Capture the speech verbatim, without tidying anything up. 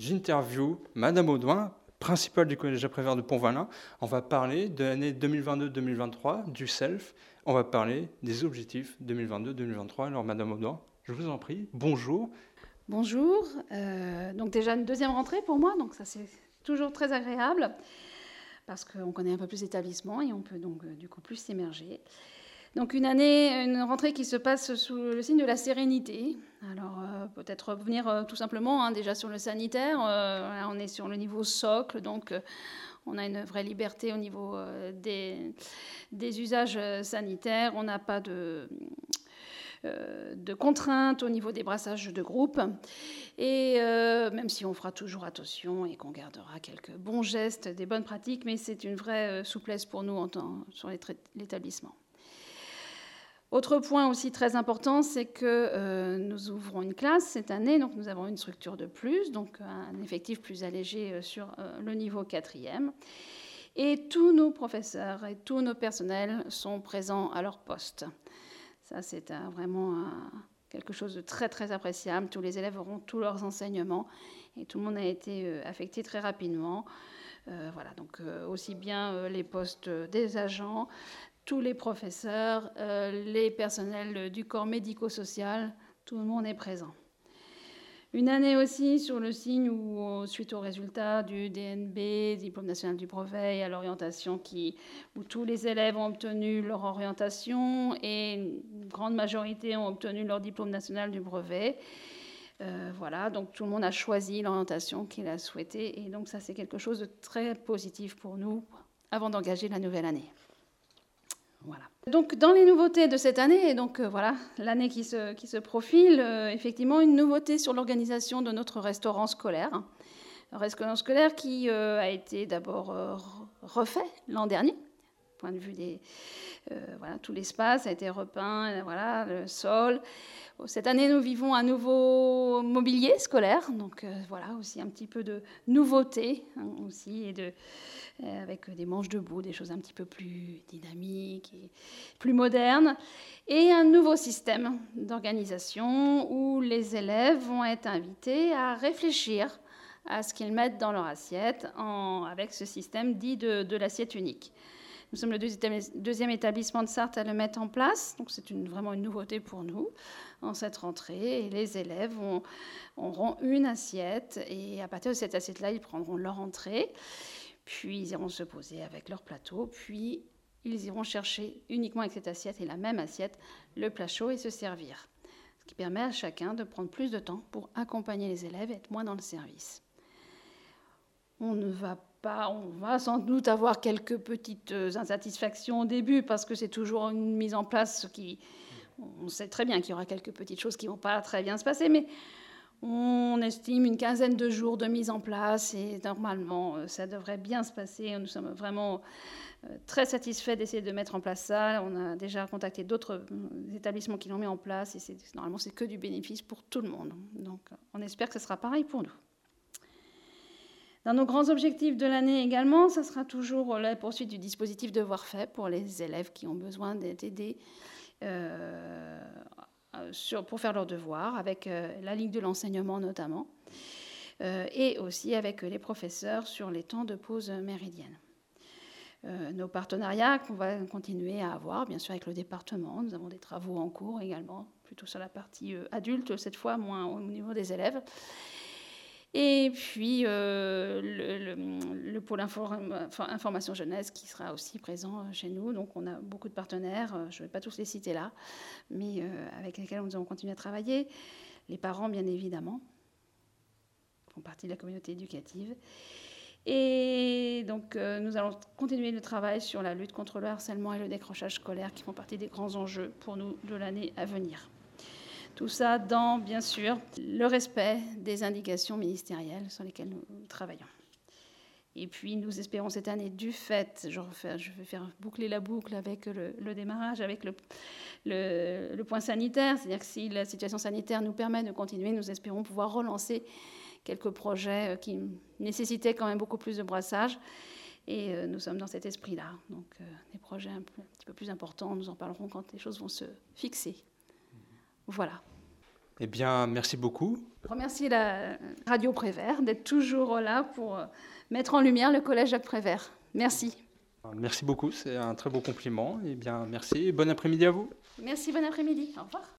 J'interview Madame Audouin, principale du collège Prévert de Pont-Valin. On va parler de l'année deux mille vingt-deux deux mille vingt-trois, du self. On va parler des objectifs deux mille vingt-deux deux mille vingt-trois. Alors Madame Audouin, je vous en prie, bonjour. Bonjour, euh, donc déjà une deuxième rentrée pour moi, donc ça c'est toujours très agréable parce qu'on connaît un peu plus l'établissement et on peut donc euh, du coup plus s'immerger. Donc une année, une rentrée qui se passe sous le signe de la sérénité. Alors euh, peut-être revenir euh, tout simplement hein, déjà sur le sanitaire. Euh, là, on est sur le niveau socle, donc euh, on a une vraie liberté au niveau euh, des, des usages sanitaires. On n'a pas de Euh, de contraintes au niveau des brassages de groupe. Et euh, même si on fera toujours attention et qu'on gardera quelques bons gestes, des bonnes pratiques, mais c'est une vraie souplesse pour nous en temps, sur l'établissement. Autre point aussi très important, c'est que euh, nous ouvrons une classe cette année, donc nous avons une structure de plus, donc un effectif plus allégé sur euh, le niveau quatrième. Et tous nos professeurs et tous nos personnels sont présents à leur poste. Ça, c'est un, vraiment un, quelque chose de très, très appréciable. Tous les élèves auront tous leurs enseignements et tout le monde a été euh, affecté très rapidement. Euh, voilà, donc euh, aussi bien euh, les postes des agents, tous les professeurs, euh, les personnels du corps médico-social, tout le monde est présent. Une année aussi sur le signe où, suite aux résultats du D N B, Diplôme national du brevet, et à l'orientation, qui, où tous les élèves ont obtenu leur orientation et une grande majorité ont obtenu leur diplôme national du brevet. Euh, voilà, donc tout le monde a choisi l'orientation qu'il a souhaitée. Et donc ça, c'est quelque chose de très positif pour nous avant d'engager la nouvelle année. Voilà. Donc dans les nouveautés de cette année, et donc euh, voilà, l'année qui se, qui se profile, euh, effectivement une nouveauté sur l'organisation de notre restaurant scolaire. Un restaurant scolaire qui euh, a été d'abord euh, refait l'an dernier, du point de vue des... Euh, voilà, tout l'espace a été repeint, voilà, le sol. Cette année, nous vivons un nouveau mobilier scolaire, donc euh, voilà, aussi un petit peu de nouveauté, hein, aussi, et de, euh, avec des manches debout, des choses un petit peu plus dynamiques et plus modernes, et un nouveau système d'organisation où les élèves vont être invités à réfléchir à ce qu'ils mettent dans leur assiette en, avec ce système dit de, de l'assiette unique. Nous sommes le deuxième établissement de Sarthe à le mettre en place, donc c'est une, vraiment une nouveauté pour nous en cette rentrée. Et les élèves ont, auront une assiette et à partir de cette assiette-là, ils prendront leur entrée, puis ils iront se poser avec leur plateau, puis ils iront chercher uniquement avec cette assiette et la même assiette le plat chaud et se servir. Ce qui permet à chacun de prendre plus de temps pour accompagner les élèves et être moins dans le service. On ne va pas, on va sans doute avoir quelques petites insatisfactions au début parce que c'est toujours une mise en place qui, on sait très bien qu'il y aura quelques petites choses qui ne vont pas très bien se passer, mais on estime une quinzaine de jours de mise en place et normalement ça devrait bien se passer. Nous sommes vraiment très satisfaits d'essayer de mettre en place ça. On a déjà contacté d'autres établissements qui l'ont mis en place et c'est, normalement c'est que du bénéfice pour tout le monde. Donc on espère que ce sera pareil pour nous. Dans nos grands objectifs de l'année également, ça sera toujours la poursuite du dispositif Devoirs faits pour les élèves qui ont besoin d'être aidés euh, sur, pour faire leurs devoirs, avec euh, la Ligue de l'enseignement notamment, euh, et aussi avec les professeurs sur les temps de pause méridienne. Euh, nos partenariats qu'on va continuer à avoir, bien sûr avec le département, nous avons des travaux en cours également, plutôt sur la partie euh, adulte cette fois, moins au niveau des élèves. Et puis euh, le, le, le pôle inform, information jeunesse qui sera aussi présent chez nous. Donc on a beaucoup de partenaires, je ne vais pas tous les citer là, mais euh, avec lesquels nous allons continuer à travailler. Les parents, bien évidemment, font partie de la communauté éducative. Et donc euh, nous allons continuer le travail sur la lutte contre le harcèlement et le décrochage scolaire qui font partie des grands enjeux pour nous de l'année à venir. Tout ça dans, bien sûr, le respect des indications ministérielles sur lesquelles nous travaillons. Et puis, nous espérons cette année, du fait, je, refais, je vais faire boucler la boucle avec le, le démarrage, avec le, le, le point sanitaire, c'est-à-dire que si la situation sanitaire nous permet de continuer, nous espérons pouvoir relancer quelques projets qui nécessitaient quand même beaucoup plus de brassage. Et euh, nous sommes dans cet esprit-là. Donc, euh, des projets un, peu, un petit peu plus importants, nous en parlerons quand les choses vont se fixer. Voilà. Eh bien, merci beaucoup. Je remercie la Radio Prévert d'être toujours là pour mettre en lumière le Collège Jacques Prévert. Merci. Merci beaucoup, c'est un très beau compliment. Eh bien, merci et bon après-midi à vous. Merci, bon après-midi. Au revoir.